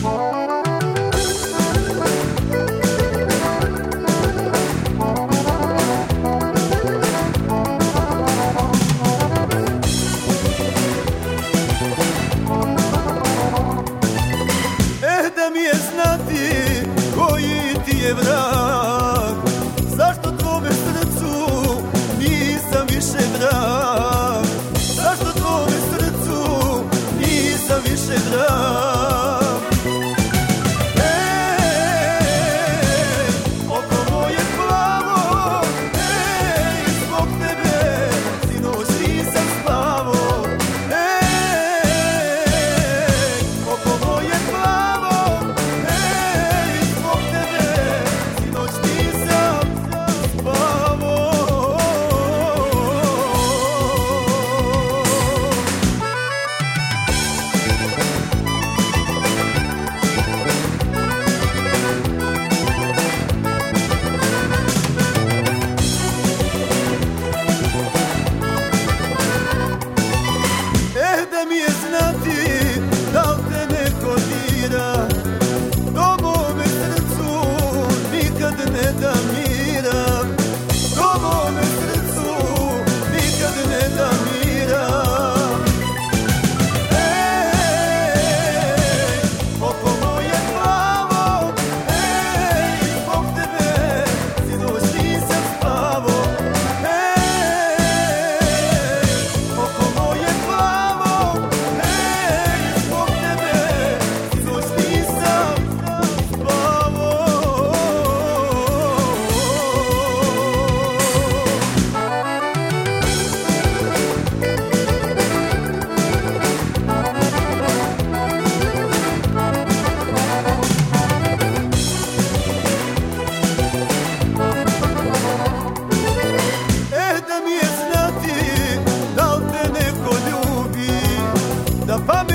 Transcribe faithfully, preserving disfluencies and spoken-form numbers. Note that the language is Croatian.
Vrag, zašto tvome srcu nisam više drag? Zašto tvome srcu nisam više drag? Ej, oko moje plavo, ej, zbog tebe sinoć nisam spavo. Ej, oko moje plavo, ej, zbog tebe da pamet